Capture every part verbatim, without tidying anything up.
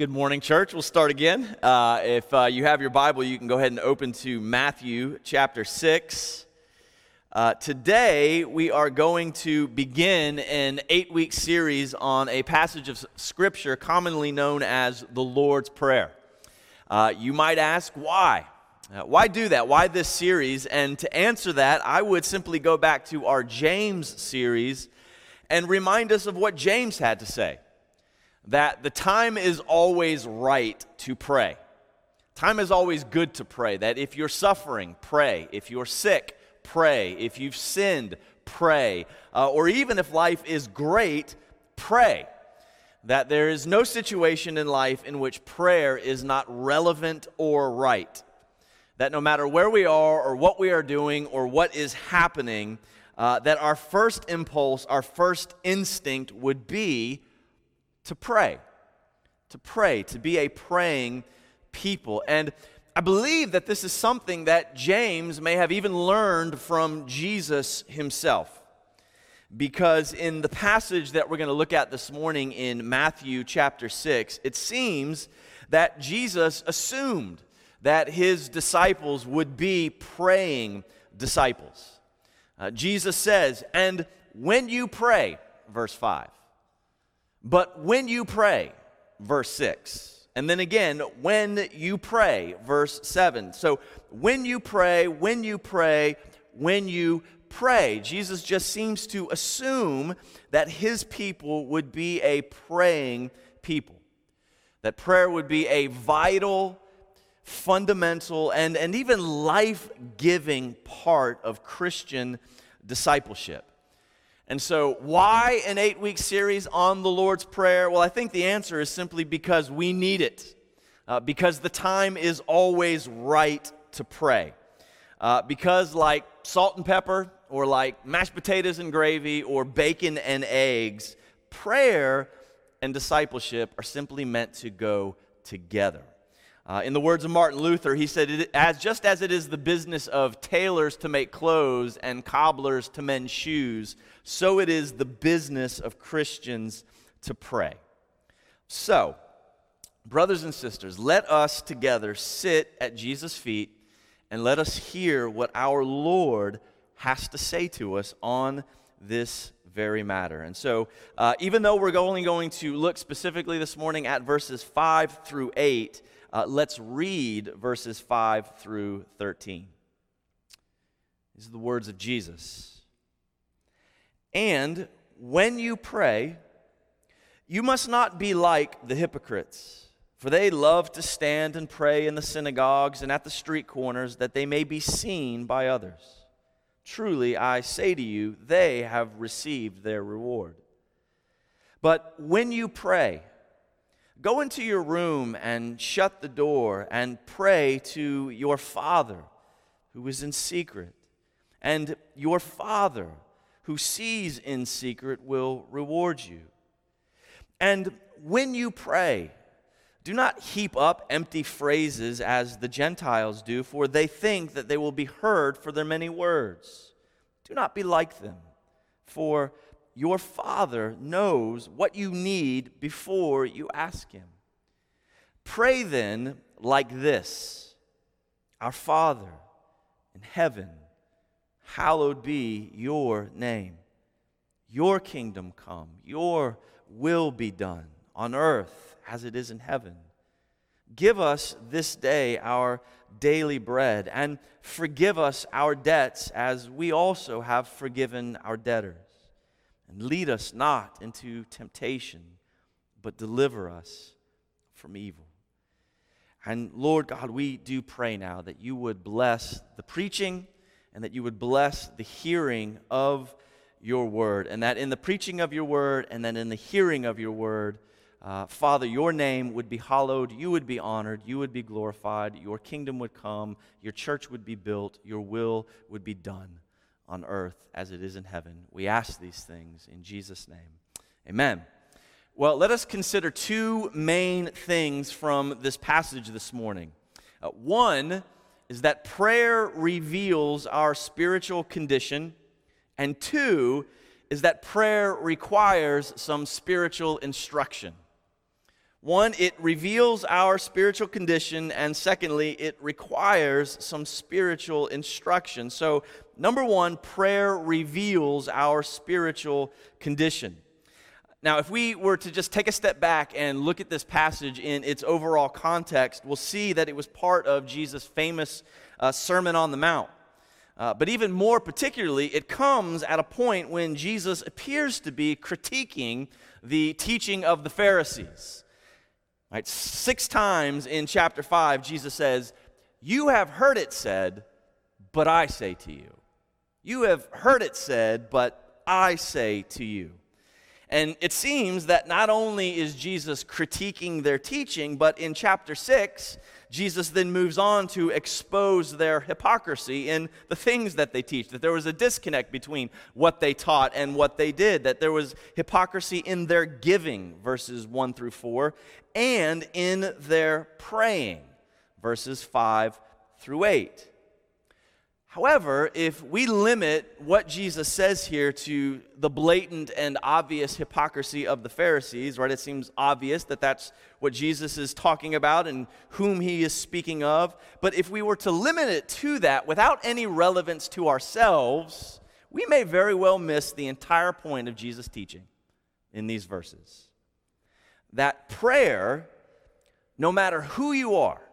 Good morning, church. We'll start again. Uh, if uh, you have your Bible, you can go ahead and open to Matthew chapter six. Uh, today, we are going to begin an eight-week series on a passage of Scripture commonly known as the Lord's Prayer. Uh, you might ask, why? Uh, why do that? Why this series? And to answer that, I would simply go back to our James series and remind us of what James had to say. That the time is always right to pray. Time is always good to pray. That if you're suffering, pray. If you're sick, pray. If you've sinned, pray. Uh, or even if life is great, pray. That there is no situation in life in which prayer is not relevant or right. That no matter where we are or what we are doing or what is happening, uh, that our first impulse, our first instinct would be to pray, to pray, to be a praying people. And I believe that this is something that James may have even learned from Jesus himself. Because in the passage that we're going to look at this morning in Matthew chapter six, it seems that Jesus assumed that his disciples would be praying disciples. Uh, Jesus says, and when you pray, verse five, but when you pray, verse six. And then again, when you pray, verse seven. So when you pray, when you pray, when you pray. Jesus just seems to assume that his people would be a praying people. That prayer would be a vital, fundamental, and, and even life-giving part of Christian discipleship. And so, why an eight-week series on the Lord's Prayer? Well, I think the answer is simply because we need it. Uh, because the time is always right to pray. Uh, because like salt and pepper, or like mashed potatoes and gravy, or bacon and eggs, prayer and discipleship are simply meant to go together. Uh, in the words of Martin Luther, he said, it, as just as it is the business of tailors to make clothes and cobblers to mend shoes, so it is the business of Christians to pray. So, brothers and sisters, let us together sit at Jesus' feet and let us hear what our Lord has to say to us on this very matter. And so, uh, even though we're only going to look specifically this morning at verses five through eight, Uh, let's read verses five through thirteen. These are the words of Jesus. And when you pray, you must not be like the hypocrites, for they love to stand and pray in the synagogues and at the street corners, that they may be seen by others. Truly, I say to you, they have received their reward. But when you pray, go into your room and shut the door and pray to your Father who is in secret. And your Father who sees in secret will reward you. And when you pray, do not heap up empty phrases as the Gentiles do, for they think that they will be heard for their many words. Do not be like them, for your Father knows what you need before you ask Him. Pray then like this: Our Father in heaven, hallowed be your name. Your kingdom come, your will be done on earth as it is in heaven. Give us this day our daily bread, and forgive us our debts as we also have forgiven our debtors. And lead us not into temptation, but deliver us from evil. And Lord God, we do pray now that you would bless the preaching and that you would bless the hearing of your word. And that in the preaching of your word and then in the hearing of your word, uh, Father, your name would be hallowed, you would be honored, you would be glorified, your kingdom would come, your church would be built, your will would be done on earth as it is in heaven. We ask these things in Jesus' name. Amen. Well, let us consider two main things from this passage this morning. Uh, one is that prayer reveals our spiritual condition, and two is that prayer requires some spiritual instruction. One, it reveals our spiritual condition, and secondly, it requires some spiritual instruction. So, number one, prayer reveals our spiritual condition. Now, if we were to just take a step back and look at this passage in its overall context, we'll see that it was part of Jesus' famous uh, Sermon on the Mount. Uh, but even more particularly, it comes at a point when Jesus appears to be critiquing the teaching of the Pharisees. Right? Six times in chapter five, Jesus says, "You have heard it said, but I say to you. You have heard it said, but I say to you." And it seems that not only is Jesus critiquing their teaching, but in chapter six, Jesus then moves on to expose their hypocrisy in the things that they teach, that there was a disconnect between what they taught and what they did, that there was hypocrisy in their giving, verses one through four, and in their praying, verses five through eight. However, if we limit what Jesus says here to the blatant and obvious hypocrisy of the Pharisees, right, it seems obvious that that's what Jesus is talking about and whom he is speaking of. But if we were to limit it to that without any relevance to ourselves, we may very well miss the entire point of Jesus' teaching in these verses. That prayer, no matter who you are,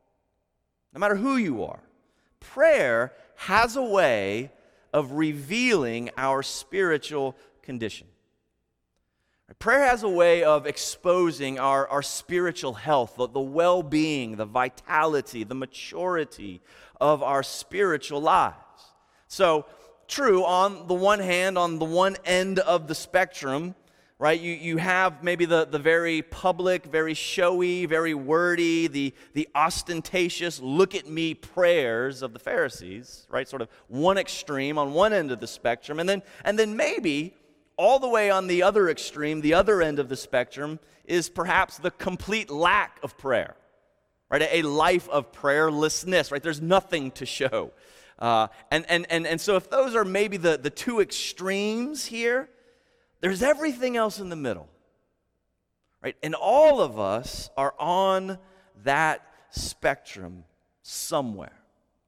no matter who you are, prayer has a way of revealing our spiritual condition. Prayer has a way of exposing our, our spiritual health, the, the well-being, the vitality, the maturity of our spiritual lives. So, true, on the one hand, on the one end of the spectrum, right, you, you have maybe the, the very public, very showy, very wordy, the, the ostentatious look-at-me prayers of the Pharisees, right, sort of one extreme on one end of the spectrum, and then, and then maybe all the way on the other extreme, the other end of the spectrum, is perhaps the complete lack of prayer, right, a, a life of prayerlessness, right, there's nothing to show. Uh, and, and, and, and so if those are maybe the, the two extremes here, there's everything else in the middle, right? And all of us are on that spectrum somewhere.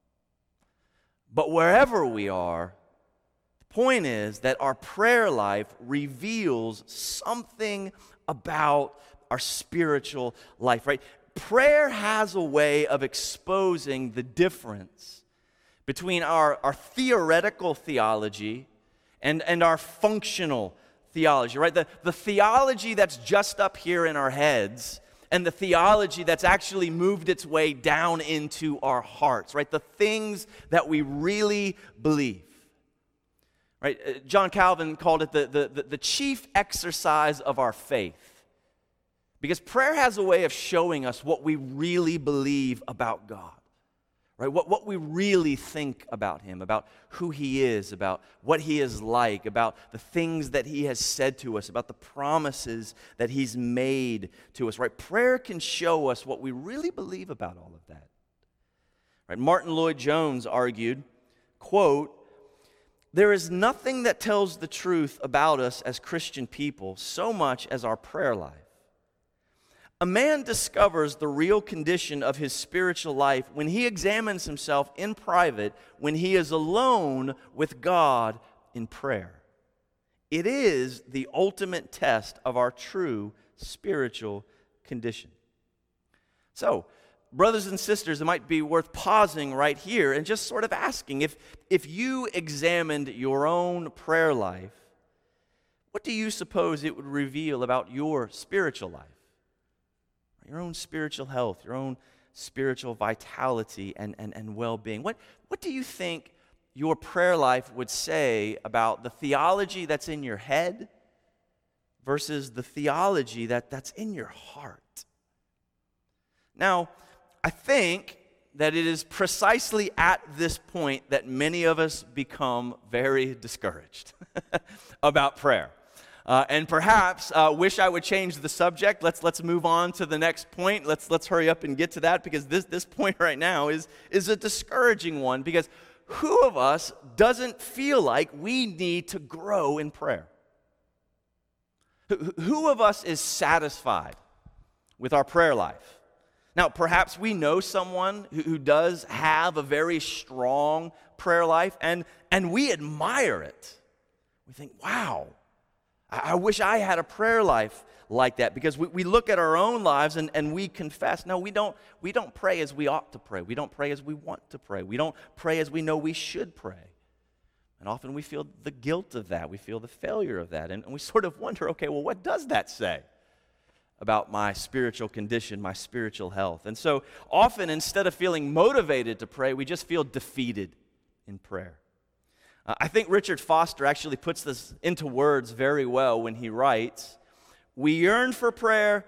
But wherever we are, the point is that our prayer life reveals something about our spiritual life, right? Prayer has a way of exposing the difference between our, our theoretical theology and, and our functional theology, right? The, the theology that's just up here in our heads and the theology that's actually moved its way down into our hearts, right? The things that we really believe, right? John Calvin called it the, the, the chief exercise of our faith, because prayer has a way of showing us what we really believe about God. Right, what, what we really think about him, about who he is, about what he is like, about the things that he has said to us, about the promises that he's made to us, right? Prayer can show us what we really believe about all of that. Right? Martin Lloyd-Jones argued, quote, "There is nothing that tells the truth about us as Christian people so much as our prayer life. A man discovers the real condition of his spiritual life when he examines himself in private, when he is alone with God in prayer. It is the ultimate test of our true spiritual condition." So, brothers and sisters, it might be worth pausing right here and just sort of asking, if, if you examined your own prayer life, what do you suppose it would reveal about your spiritual life? Your own spiritual health, your own spiritual vitality and, and, and well-being. What, what do you think your prayer life would say about the theology that's in your head versus the theology that, that's in your heart? Now, I think that it is precisely at this point that many of us become very discouraged about prayer. Uh, and perhaps uh, wish I would change the subject. Let's let's move on to the next point. Let's let's hurry up and get to that, because this this point right now is is a discouraging one. Because who of us doesn't feel like we need to grow in prayer? Who, who of us is satisfied with our prayer life. Now, perhaps we know someone who, who does have a very strong prayer life, and, and we admire it. We think, wow, I, I wish I had a prayer life like that, because we, we look at our own lives and, and we confess, no, we don't, we don't pray as we ought to pray. We don't pray as we want to pray. We don't pray as we know we should pray. And often we feel the guilt of that. We feel the failure of that. And, and we sort of wonder, okay, well, what does that say about my spiritual condition, my spiritual health? And so often, instead of feeling motivated to pray, we just feel defeated in prayer. Uh, I think Richard Foster actually puts this into words very well when he writes, "We yearn for prayer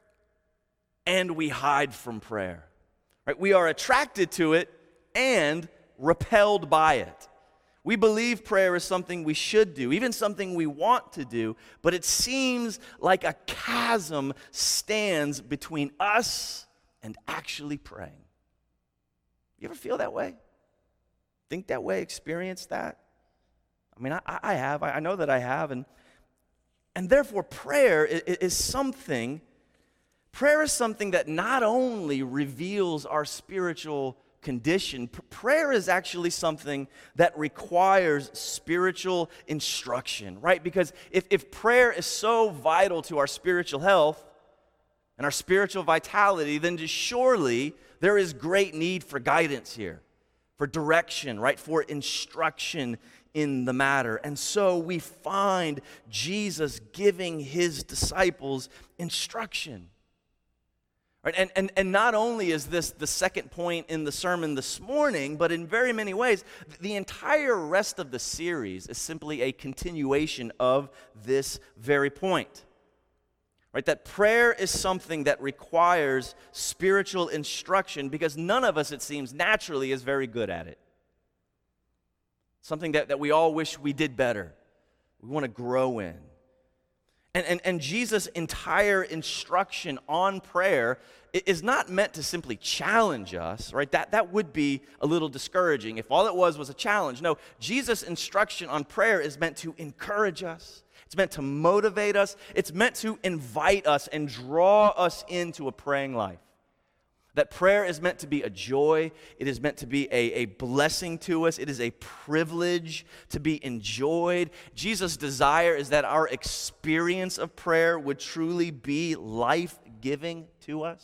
and we hide from prayer." Right? We are attracted to it and repelled by it. We believe prayer is something we should do, even something we want to do, but it seems like a chasm stands between us and actually praying. You ever feel that way? Think that way? Experience that? I mean, I, I have. I know that I have. And, and therefore, prayer is, is something, prayer is something that not only reveals our spiritual condition, P- prayer is actually something that requires spiritual instruction, right? Because if, if prayer is so vital to our spiritual health and our spiritual vitality, then just surely there is great need for guidance here, for direction, right? For instruction in the matter. And so we find Jesus giving his disciples instruction. Right? And, and, and not only is this the second point in the sermon this morning, but in very many ways, the entire rest of the series is simply a continuation of this very point. Right? That prayer is something that requires spiritual instruction, because none of us, it seems, naturally is very good at it. Something that, that we all wish we did better. We want to grow in. And, and, and Jesus' entire instruction on prayer is not meant to simply challenge us, right? That, that would be a little discouraging if all it was was a challenge. No, Jesus' instruction on prayer is meant to encourage us. It's meant to motivate us. It's meant to invite us and draw us into a praying life. That prayer is meant to be a joy. It is meant to be a, a blessing to us. It is a privilege to be enjoyed. Jesus' desire is that our experience of prayer would truly be life-giving to us.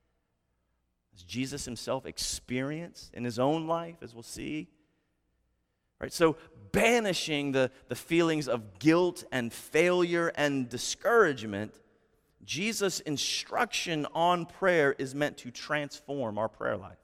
As Jesus himself experienced in his own life, as we'll see. Right? So banishing the, the feelings of guilt and failure and discouragement, Jesus' instruction on prayer is meant to transform our prayer life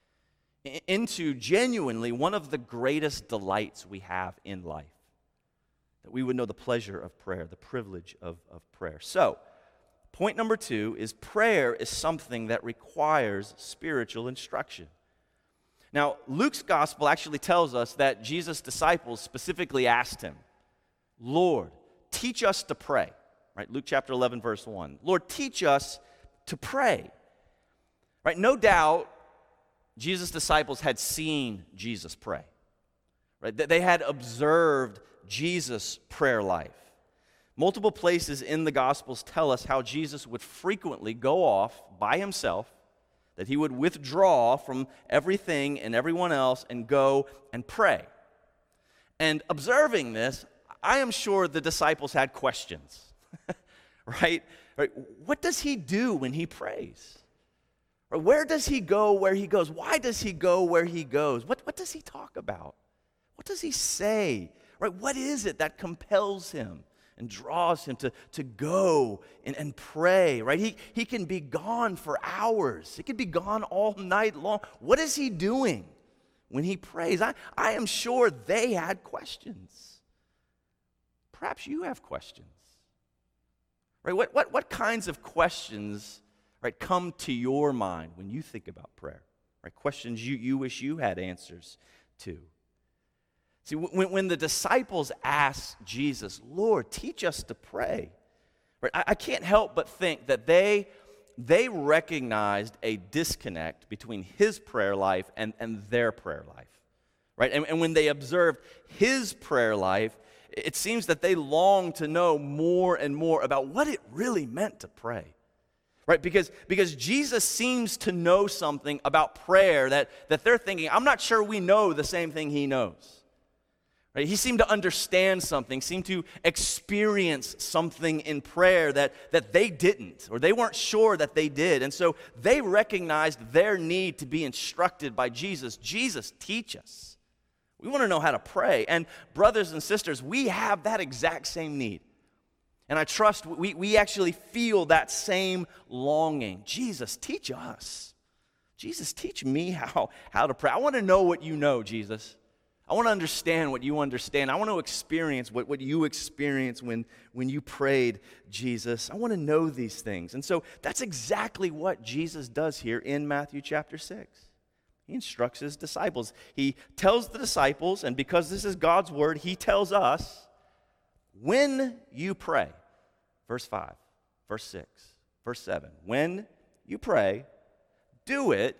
into genuinely one of the greatest delights we have in life. That we would know the pleasure of prayer, the privilege of, of prayer. So, point number two is prayer is something that requires spiritual instruction. Now, Luke's gospel actually tells us that Jesus' disciples specifically asked him, "Lord, teach us to pray." Right, Luke chapter eleven, verse one. Lord, teach us to pray. Right, no doubt Jesus' disciples had seen Jesus pray. Right, they had observed Jesus' prayer life. Multiple places in the Gospels tell us how Jesus would frequently go off by himself, that he would withdraw from everything and everyone else and go and pray. And observing this, I am sure the disciples had questions. right? right? What does he do when he prays? Or where does he go where he goes? Why does he go where he goes? What, what does he talk about? What does he say? Right? What is it that compels him and draws him to, to go and, and pray? Right? He, he can be gone for hours. He can be gone all night long. What is he doing when he prays? I, I am sure they had questions. Perhaps you have questions. Right? What, what, what kinds of questions, right, come to your mind when you think about prayer? Right? Questions you, you wish you had answers to. See, when, when the disciples asked Jesus, "Lord, teach us to pray," right, I, I can't help but think that they, they recognized a disconnect between his prayer life and, and their prayer life. Right? And, and when they observed his prayer life, it seems that they longed to know more and more about what it really meant to pray. Right? Because, because Jesus seems to know something about prayer that, that they're thinking, I'm not sure we know the same thing he knows. Right? He seemed to understand something, seemed to experience something in prayer that, that they didn't, or they weren't sure that they did. And so they recognized their need to be instructed by Jesus. Jesus, teach us. We want to know how to pray. And brothers and sisters, we have that exact same need. And I trust we, we actually feel that same longing. Jesus, teach us. Jesus, teach me how, how to pray. I want to know what you know, Jesus. I want to understand what you understand. I want to experience what, what you experienced when, when you prayed, Jesus. I want to know these things. And so that's exactly what Jesus does here in Matthew chapter six. He instructs his disciples. He tells the disciples, and because this is God's word, he tells us, when you pray, verse five, verse six, verse seven, when you pray, do it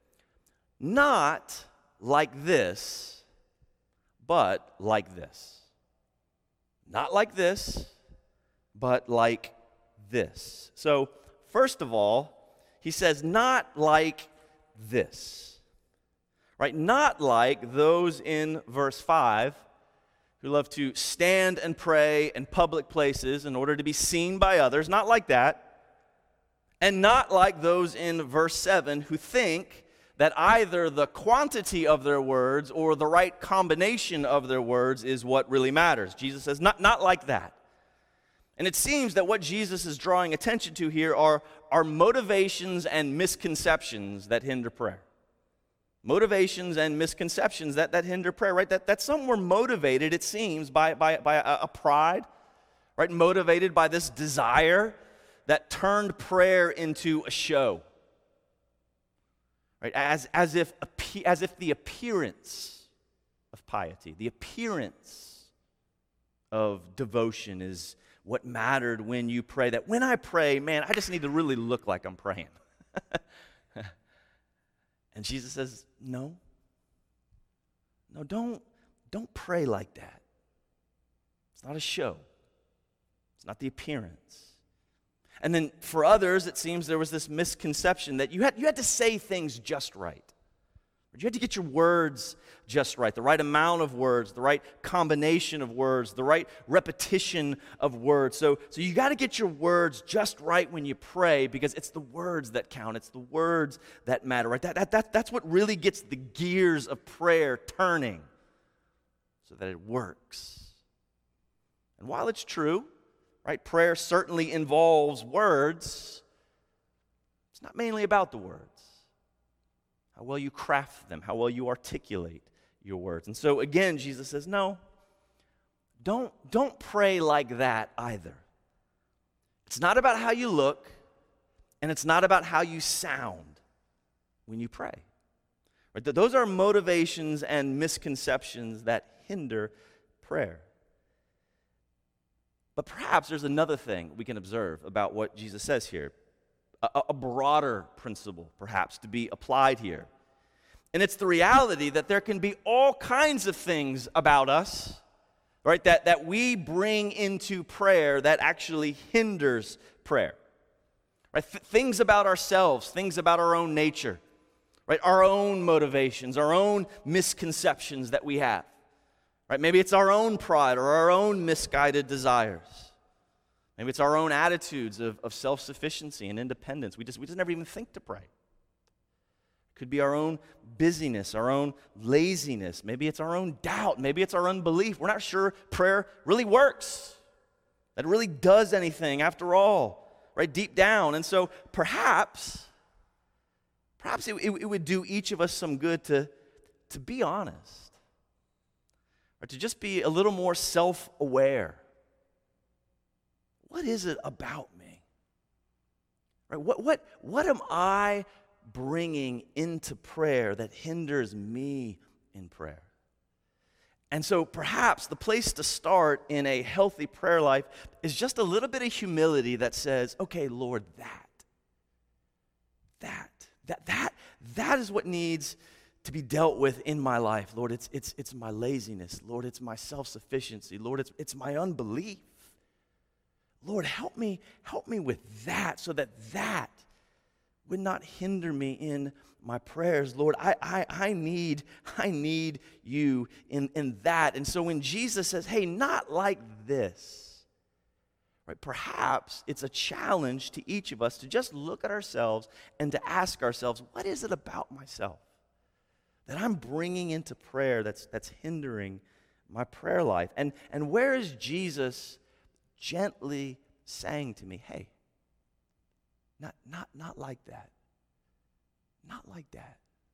not like this, but like this. Not like this, but like this. So, first of all, he says, not like this. Right? Not like those in verse five who love to stand and pray in public places in order to be seen by others. Not like that. And not like those in verse seven who think that either the quantity of their words or the right combination of their words is what really matters. Jesus says, not, not like that. And it seems that what Jesus is drawing attention to here are, are motivations and misconceptions that hinder prayer. Motivations and misconceptions that, that hinder prayer, right? That, that some were motivated, it seems, by, by, by a, a pride, right? Motivated by this desire that turned prayer into a show. Right, as, as, if, as if the appearance of piety, the appearance of devotion is what mattered when you pray. That when I pray, man, I just need to really look like I'm praying. And Jesus says, no. No, don't, don't pray like that. It's not a show. It's not the appearance. And then for others, it seems there was this misconception that you had, you had to say things just right. You had to get your words just right, the right amount of words, the right combination of words, the right repetition of words. So, so you got to get your words just right when you pray because it's the words that count. It's the words that matter, right? That, that, that, that's what really gets the gears of prayer turning so that it works. And while it's true, right, prayer certainly involves words, it's not mainly about the words. How well you craft them, how well you articulate your words. And so again, Jesus says, no, don't, don't pray like that either. It's not about how you look, and it's not about how you sound when you pray. Right? Those are motivations and misconceptions that hinder prayer. But perhaps there's another thing we can observe about what Jesus says here. A, a broader principle, perhaps, to be applied here. And it's the reality that there can be all kinds of things about us, right, that, that we bring into prayer that actually hinders prayer. Right? Th- things about ourselves, things about our own nature, right? Our own motivations, our own misconceptions that we have. Right? Maybe it's our own pride or our own misguided desires. Maybe it's our own attitudes of, of self-sufficiency and independence. We just, we just never even think to pray. It could be our own busyness, our own laziness. Maybe it's our own doubt. Maybe it's our unbelief. We're not sure prayer really works, that it really does anything after all, right, deep down. And so perhaps, perhaps it, it, it would do each of us some good to, to be honest, or to just be a little more self-aware. What is it about me? Right? What, what, what am I bringing into prayer that hinders me in prayer? And so perhaps the place to start in a healthy prayer life is just a little bit of humility that says, okay, Lord, that, that, that, that, that is what needs to be dealt with in my life. Lord, it's, it's, it's my laziness. Lord, it's my self-sufficiency. Lord, it's, it's my unbelief. Lord, help me, help me with that so that that would not hinder me in my prayers. Lord, I, I, I need, I need you in, in that. And so when Jesus says, hey, not like this, right, perhaps it's a challenge to each of us to just look at ourselves and to ask ourselves, what is it about myself that I'm bringing into prayer that's, that's hindering my prayer life? And, and where is Jesus gently saying to me, hey, not, not, not like that. Not like that.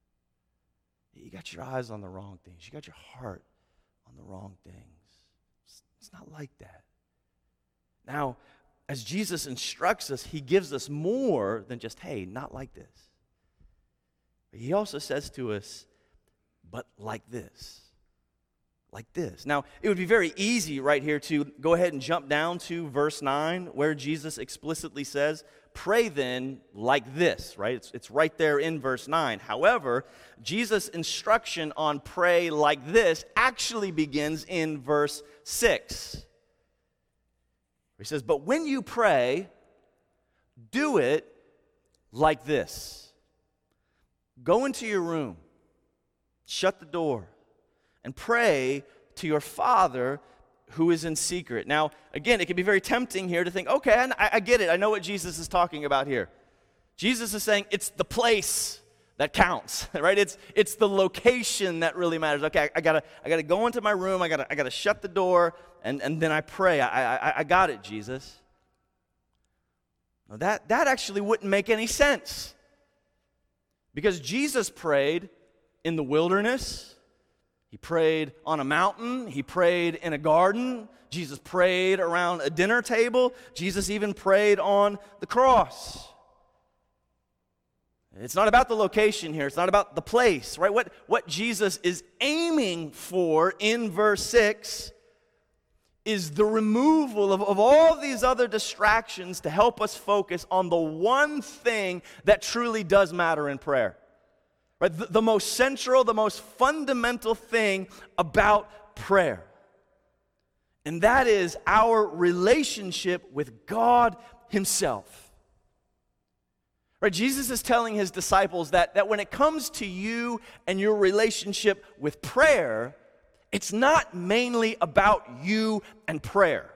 You got your eyes on the wrong things. You got your heart on the wrong things. It's, it's not like that. Now, as Jesus instructs us, he gives us more than just, hey, not like this. But he also says to us, but like this. Like this. Now, it would be very easy right here to go ahead and jump down to verse nine, where Jesus explicitly says, pray then like this, right? It's, it's right there in verse nine. However, Jesus' instruction on pray like this actually begins in verse six. He says, but when you pray, do it like this. Go into your room, shut the door, and pray to your Father who is in secret. Now, again, it can be very tempting here to think, okay, I, I get it. I know what Jesus is talking about here. Jesus is saying it's the place that counts, right? It's it's the location that really matters. Okay, I, I gotta I gotta go into my room. I gotta I gotta shut the door, and, and then I pray. I, I I got it, Jesus. Now that that actually wouldn't make any sense, because Jesus prayed in the wilderness. He prayed on a mountain. He prayed in a garden. Jesus prayed around a dinner table. Jesus even prayed on the cross. It's not about the location here. It's not about the place, right? What, what Jesus is aiming for in verse six is the removal of, of all these other distractions to help us focus on the one thing that truly does matter in prayer. Right? The, the most central, the most fundamental thing about prayer. And that is our relationship with God himself. Right? Jesus is telling his disciples that, that when it comes to you and your relationship with prayer, it's not mainly about you and prayer.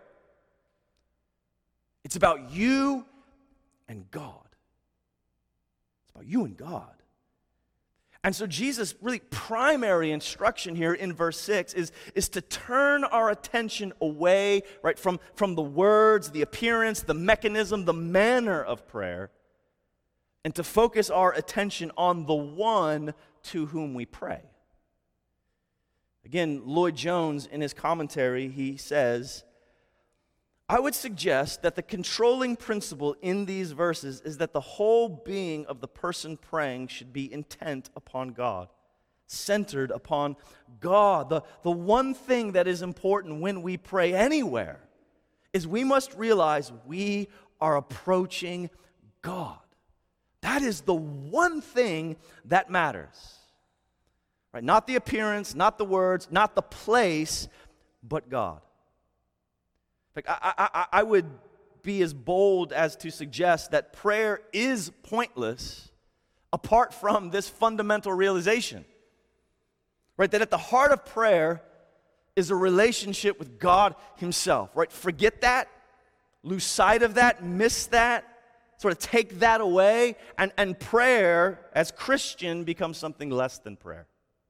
It's about you and God. It's about you and God. And so Jesus' really primary instruction here in verse six is, is to turn our attention away, right, from, from the words, the appearance, the mechanism, the manner of prayer, and to focus our attention on the one to whom we pray. Again, Lloyd Jones, in his commentary, he says, I would suggest that the controlling principle in these verses is that the whole being of the person praying should be intent upon God, centered upon God. The, the one thing that is important when we pray anywhere is we must realize we are approaching God. That is the one thing that matters. Right? Not the appearance, not the words, not the place, but God. Like I, I, I would be as bold as to suggest that prayer is pointless apart from this fundamental realization. Right? That at the heart of prayer is a relationship with God himself. Right? Forget that, lose sight of that, miss that, sort of take that away, and, and prayer as Christian becomes something less than prayer.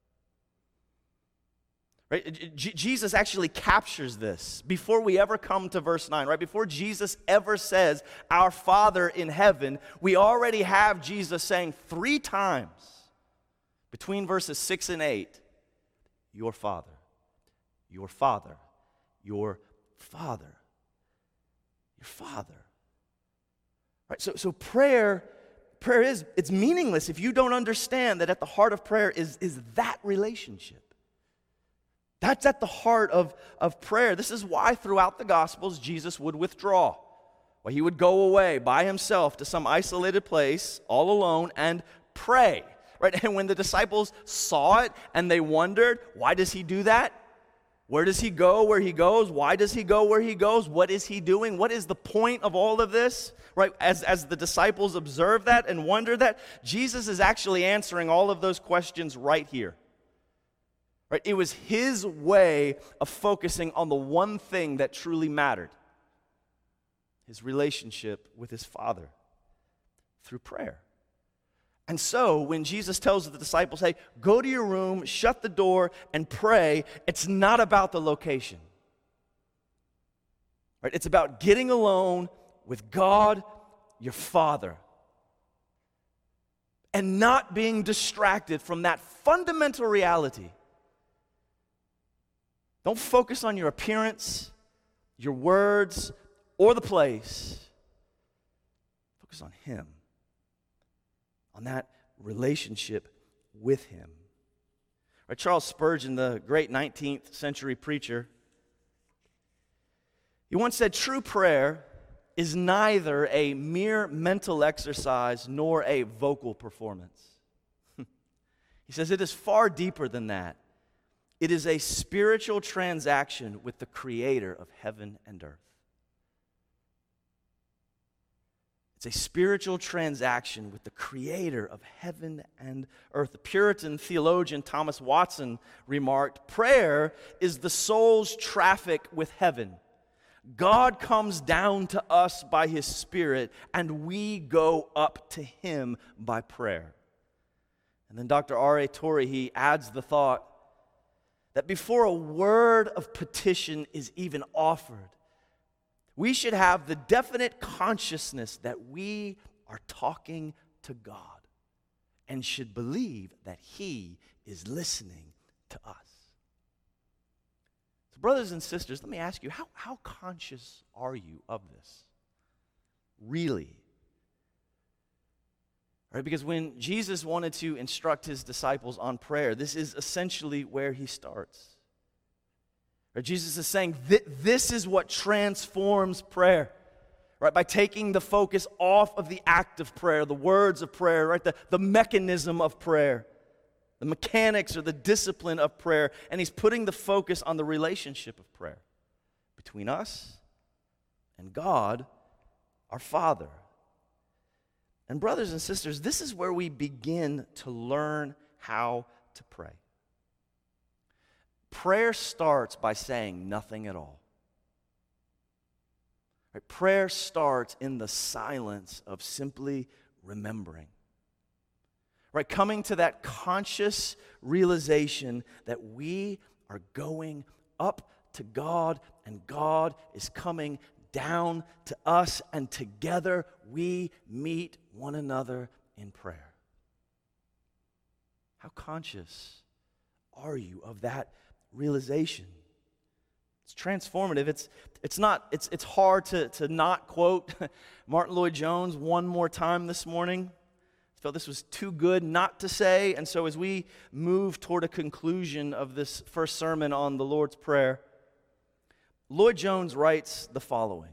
Right? J- Jesus actually captures this before we ever come to verse nine. Right? Before Jesus ever says, our Father in heaven, we already have Jesus saying three times between verses six and eight, your Father, your Father, your Father, your Father. Right? So, so prayer, prayer is, it's meaningless if you don't understand that at the heart of prayer is, is that relationship. That's at the heart of, of prayer. This is why throughout the Gospels, Jesus would withdraw. Well, he would go away by himself to some isolated place, all alone, and pray. Right? And when the disciples saw it and they wondered, why does he do that? Where does he go where he goes? Why does he go where he goes? What is he doing? What is the point of all of this? Right? As, as the disciples observe that and wonder that, Jesus is actually answering all of those questions right here. Right? It was his way of focusing on the one thing that truly mattered: his relationship with his Father through prayer. And so when Jesus tells the disciples, hey, go to your room, shut the door, and pray, it's not about the location. Right? It's about getting alone with God, your Father, and not being distracted from that fundamental reality. Don't focus on your appearance, your words, or the place. Focus on him, on that relationship with him. Right, Charles Spurgeon, the great nineteenth century preacher, he once said, true prayer is neither a mere mental exercise nor a vocal performance. He says it is far deeper than that. It is a spiritual transaction with the Creator of heaven and earth. It's a spiritual transaction with the Creator of heaven and earth. The Puritan theologian Thomas Watson remarked, prayer is the soul's traffic with heaven. God comes down to us by his Spirit, and we go up to him by prayer. And then Doctor R A Torrey, he adds the thought that before a word of petition is even offered, we should have the definite consciousness that we are talking to God and should believe that he is listening to us. So brothers and sisters, let me ask you, how, how conscious are you of this? Really? Right, because when Jesus wanted to instruct his disciples on prayer, this is essentially where he starts. Right, Jesus is saying th- this is what transforms prayer. Right, by taking the focus off of the act of prayer, the words of prayer, right, the, the mechanism of prayer, the mechanics or the discipline of prayer, and he's putting the focus on the relationship of prayer between us and God, our Father. And brothers and sisters, this is where we begin to learn how to pray. Prayer starts by saying nothing at all. Right? Prayer starts in the silence of simply remembering. Right? Coming to that conscious realization that we are going up to God and God is coming down to us, and together we meet one another in prayer. How conscious are you of that realization? It's transformative. It's it's not it's it's hard to to not quote Martin Lloyd-Jones one more time this morning. I felt this was too good not to say, and so as we move toward a conclusion of this first sermon on the Lord's Prayer, Lloyd-Jones writes the following.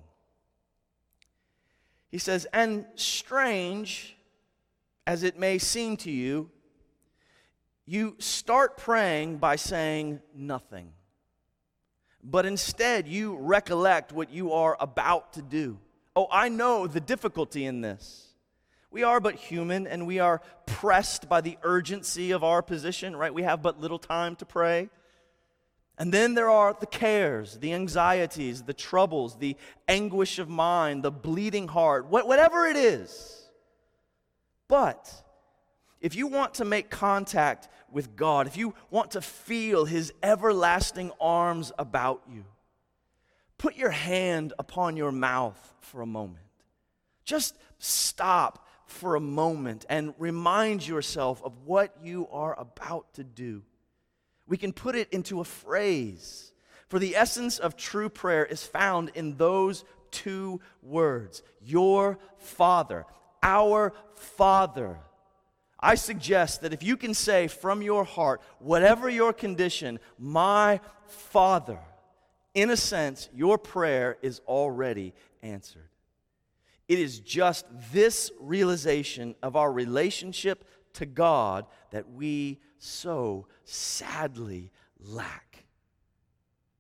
He says, and strange as it may seem to you, you start praying by saying nothing. But instead you recollect what you are about to do. Oh, I know the difficulty in this. We are but human, and we are pressed by the urgency of our position, right? We have but little time to pray. And then there are the cares, the anxieties, the troubles, the anguish of mind, the bleeding heart, whatever it is. But if you want to make contact with God, if you want to feel his everlasting arms about you, put your hand upon your mouth for a moment. Just stop for a moment and remind yourself of what you are about to do. We can put it into a phrase. For the essence of true prayer is found in those two words. Your Father, our Father. I suggest that if you can say from your heart, whatever your condition, my Father, in a sense, your prayer is already answered. It is just this realization of our relationship to God that we so sadly lack.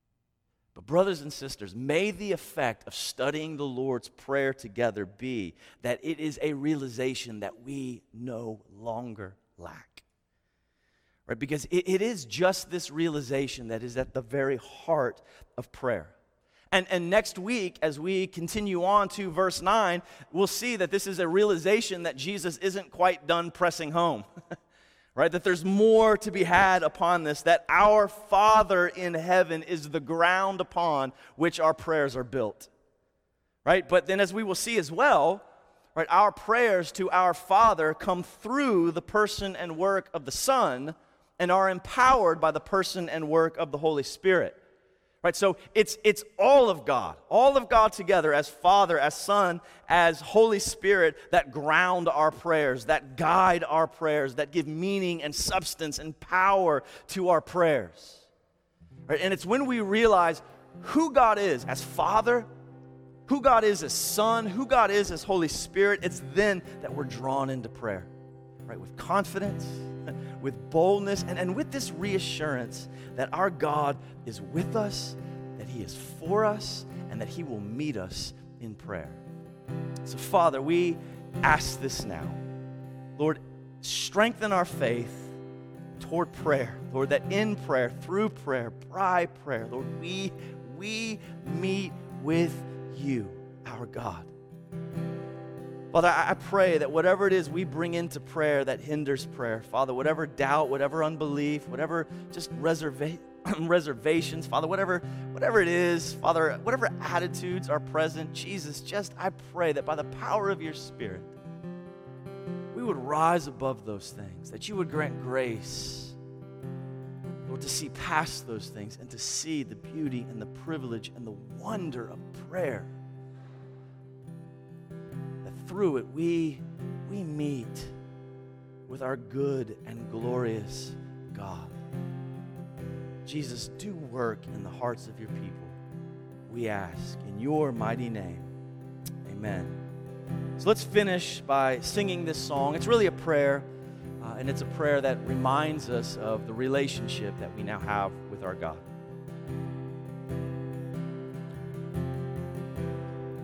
But brothers and sisters, may the effect of studying the Lord's Prayer together be that it is a realization that we no longer lack. Right? Because it, it is just this realization that is at the very heart of prayer. And, and next week, as we continue on to verse nine, we'll see that this is a realization that Jesus isn't quite done pressing home. Right? That there's more to be had upon this, that our Father in heaven is the ground upon which our prayers are built. Right? But then as we will see as well, right, our prayers to our Father come through the person and work of the Son and are empowered by the person and work of the Holy Spirit. Right, so it's it's all of God, all of God together as Father, as Son, as Holy Spirit that ground our prayers, that guide our prayers, that give meaning and substance and power to our prayers. Right, and it's when we realize who God is as Father, who God is as Son, who God is as Holy Spirit, it's then that we're drawn into prayer, right, with confidence, with boldness, and, and with this reassurance that our God is with us, that He is for us, and that He will meet us in prayer. So, Father, we ask this now. Lord, strengthen our faith toward prayer. Lord, that in prayer, through prayer, by prayer, Lord, we, we meet with You, our God. Father, I pray that whatever it is we bring into prayer that hinders prayer, Father, whatever doubt, whatever unbelief, whatever just reserva- reservations, Father, whatever, whatever it is, Father, whatever attitudes are present, Jesus, just I pray that by the power of Your Spirit, we would rise above those things, that You would grant grace, Lord, to see past those things and to see the beauty and the privilege and the wonder of prayer. Through it, we, we meet with our good and glorious God. Jesus, do work in the hearts of Your people. We ask in Your mighty name. Amen. So let's finish by singing this song. It's really a prayer, uh, and it's a prayer that reminds us of the relationship that we now have with our God.